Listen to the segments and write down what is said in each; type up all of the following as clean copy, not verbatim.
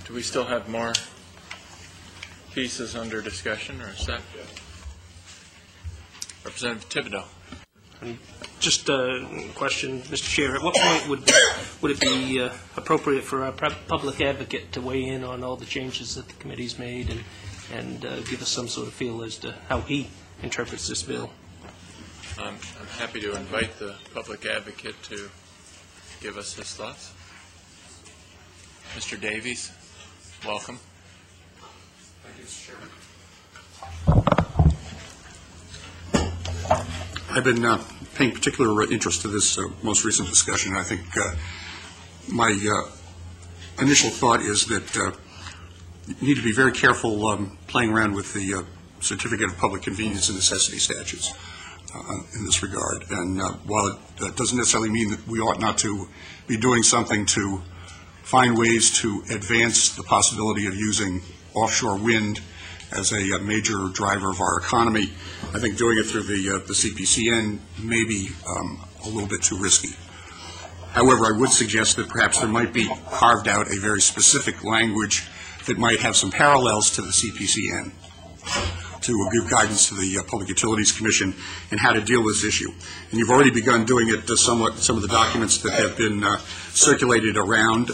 Do we still have more pieces under discussion, or is that? Representative Thibodeau. Just a question, Mr. Chair. At what point would it be appropriate for our public advocate to weigh in on all the changes that the committee's made and give us some sort of feel as to how he interprets this bill? I'm happy to invite the public advocate to give us his thoughts. Mr. Davies, welcome. Thank you, Mr. Chairman. I've been paying particular interest to this most recent discussion. I think my initial thought is that you need to be very careful playing around with the Certificate of Public Convenience and Necessity statutes in this regard. And while it doesn't necessarily mean that we ought not to be doing something to find ways to advance the possibility of using offshore wind as a major driver of our economy, I think doing it through the CPCN may be a little bit too risky. However, I would suggest that perhaps there might be carved out a very specific language that might have some parallels to the CPCN to give guidance to the Public Utilities Commission and how to deal with this issue. And you've already begun doing it somewhat. Some of the documents that have been circulated around.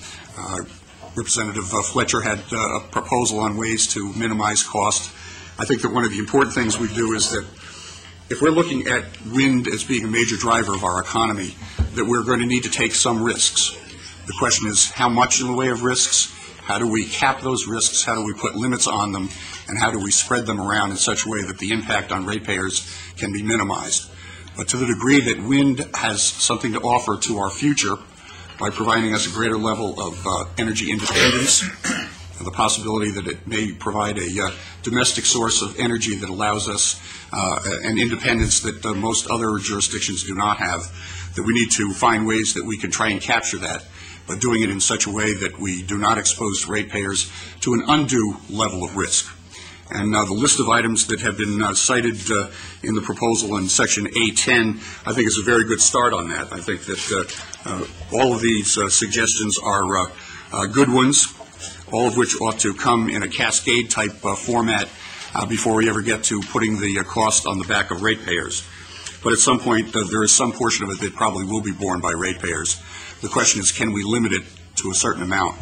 Representative Fletcher had a proposal on ways to minimize cost. I think that one of the important things we do is that if we're looking at wind as being a major driver of our economy, that we're going to need to take some risks. The question is how much in the way of risks, how do we cap those risks, how do we put limits on them, and how do we spread them around in such a way that the impact on ratepayers can be minimized. But to the degree that wind has something to offer to our future, by providing us a greater level of energy independence, and the possibility that it may provide a domestic source of energy that allows us an independence that most other jurisdictions do not have, that we need to find ways that we can try and capture that, but doing it in such a way that we do not expose ratepayers to an undue level of risk. And the list of items that have been cited in the proposal in Section A10, I think is a very good start on that. I think that all of these suggestions are good ones, all of which ought to come in a cascade-type format before we ever get to putting the cost on the back of ratepayers. But at some point, there is some portion of it that probably will be borne by ratepayers. The question is, can we limit it to a certain amount?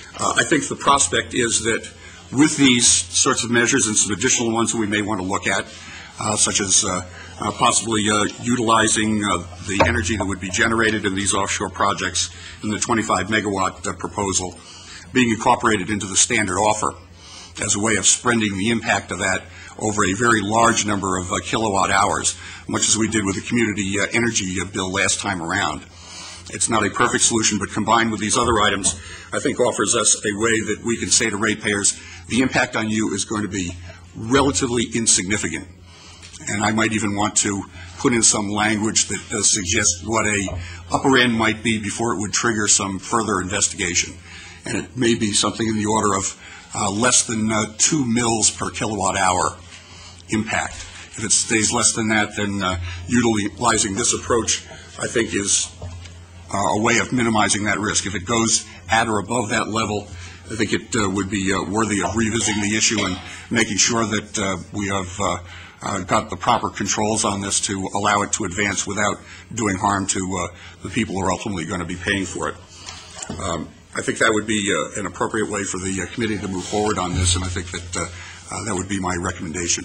I think the prospect is that with these sorts of measures and some additional ones that we may want to look at, such as possibly utilizing the energy that would be generated in these offshore projects in the 25 megawatt proposal, being incorporated into the standard offer as a way of spreading the impact of that over a very large number of kilowatt hours, much as we did with the community energy bill last time around. It's not a perfect solution, but combined with these other items, I think offers us a way that we can say to ratepayers, the impact on you is going to be relatively insignificant. And I might even want to put in some language that suggests what a upper end might be before it would trigger some further investigation. And it may be something in the order of less than 2 mils per kilowatt hour impact. If it stays less than that, then utilizing this approach, I think, is a way of minimizing that risk. If it goes at or above that level, I think it would be worthy of revisiting the issue and making sure that we have got the proper controls on this to allow it to advance without doing harm to the people who are ultimately going to be paying for it. I think that would be an appropriate way for the committee to move forward on this, and I think that that would be my recommendation.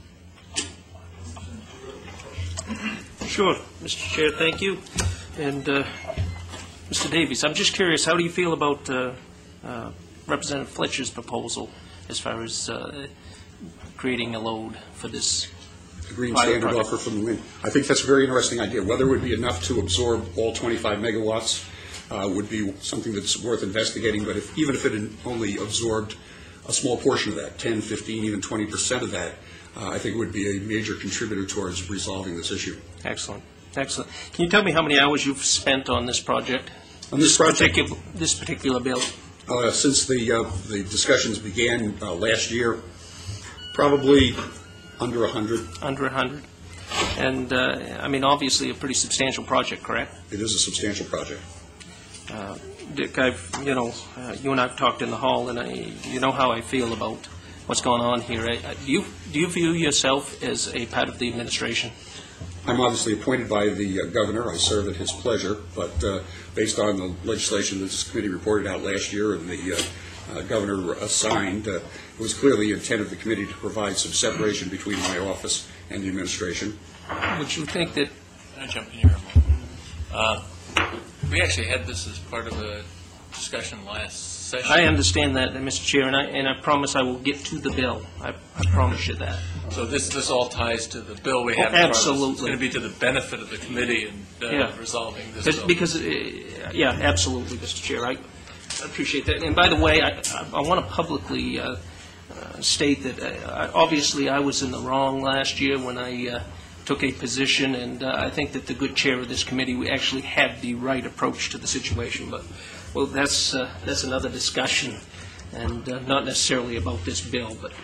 Sure, Mr. Chair, thank you. And Mr. Davies, I'm just curious, how do you feel about Representative Fletcher's proposal as far as creating a load for this green standard offer from the wind? I think that's a very interesting idea. Whether it would be enough to absorb all 25 megawatts would be something that's worth investigating, but even if it only absorbed a small portion of that, 10, 15, even 20% of that, I think would be a major contributor towards resolving this issue. Excellent. Excellent. Can you tell me how many hours you've spent on this project? On this project? This particular bill? Since the discussions began last year, probably under 100. Under 100. And, I mean, obviously a pretty substantial project, correct? It is a substantial project. Dick, you and I've talked in the hall, and you know how I feel about what's going on here. Do you view yourself as a part of the administration? I'm obviously appointed by the governor. I serve at his pleasure, but based on the legislation that this committee reported out last year and the governor assigned, it was clearly the intent of the committee to provide some separation between my office and the administration. Would you think that... Can I jump in here a moment? We actually had this as part of a discussion last session. I understand that, Mr. Chair, and I promise I will get to the bill. I promise you that. So this all ties to the bill we have in front of us. Absolutely. It's going to be to the benefit of the committee in resolving this bill. Because, yeah, absolutely, Mr. Chair. I appreciate that. And by the way, I want to publicly state that obviously I was in the wrong last year when I took a position, and I think that the good chair of this committee, we actually had the right approach to the situation. But, well, that's another discussion, and not necessarily about this bill. But,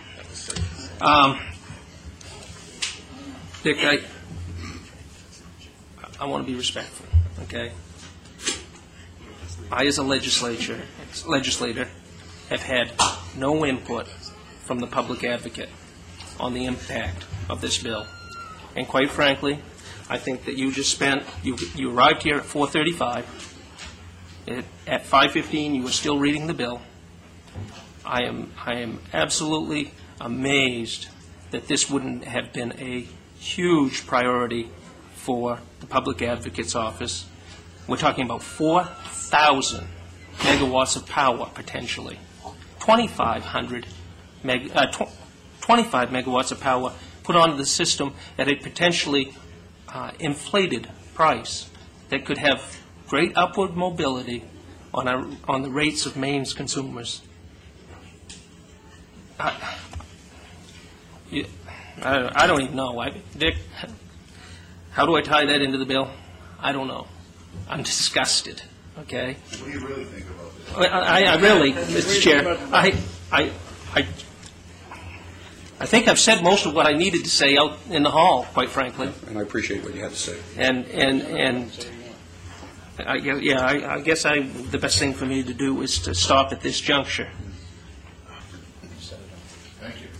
Dick, I want to be respectful, okay? I, as a legislator, have had no input from the public advocate on the impact of this bill. And quite frankly, I think that you arrived here at 4:35. At 5:15, you were still reading the bill. I am absolutely amazed that this wouldn't have been a huge priority for the public advocate's office. We're talking about 4,000 megawatts of power, potentially. 25 megawatts of power put onto the system at a potentially inflated price that could have great upward mobility on the rates of Maine's consumers. I don't even know. Dick, how do I tie that into the bill? I don't know. I'm disgusted, okay? What do you really think about this? I really, Mr. Chair, I think I've said most of what I needed to say out in the hall, quite frankly. And I appreciate what you had to say. And I guess the best thing for me to do is to stop at this juncture.